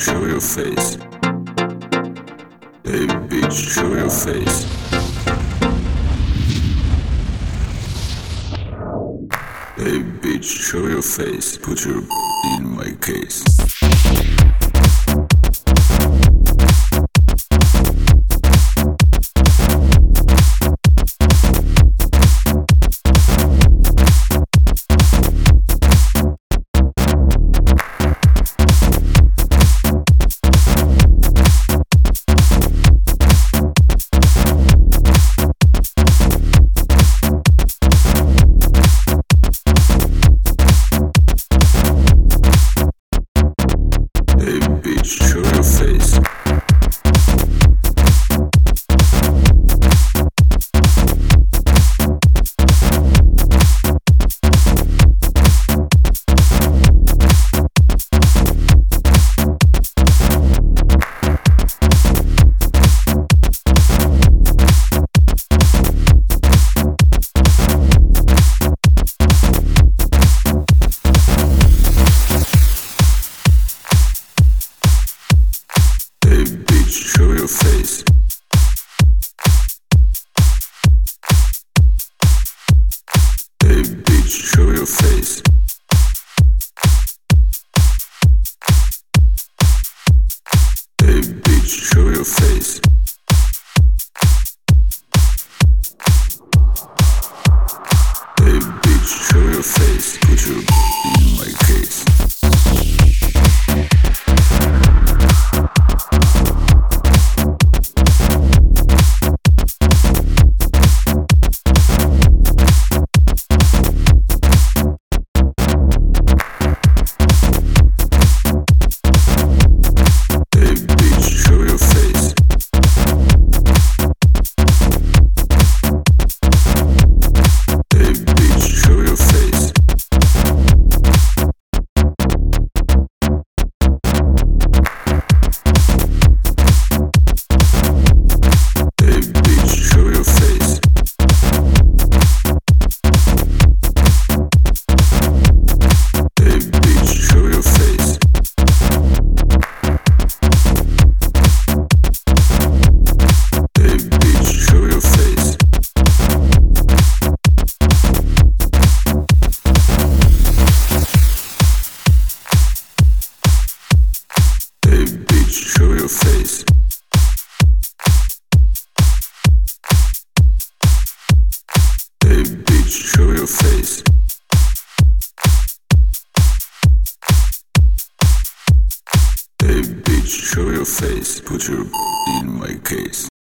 show your face. Hey bitch, show your face. Hey bitch, show your face. Put your in my case. Show your face. Show your face. Hey bitch, show your face. Hey bitch, show your face. Hey bitch, show your face. Put your in my case. Show your face. Hey bitch, show your face. Hey bitch, show your face. Put your in my case.